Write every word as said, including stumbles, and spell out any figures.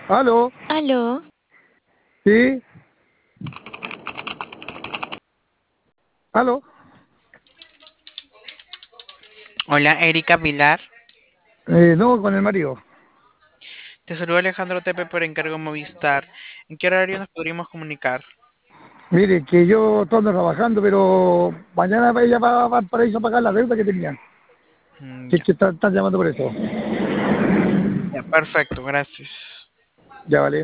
¿Aló? Aló, ¿Sí? ¿Aló? Hola, Erika Pilar. Eh, no, con el marido. Te saluda Alejandro Tepe por encargo Movistar. ¿En qué horario nos podríamos comunicar? Mire, que yo estoy trabajando, pero mañana ella va a Valparaíso a pagar la deuda que tenía. Mm, Si es ya, que están está llamando por eso. ya, perfecto, gracias. Ya vale.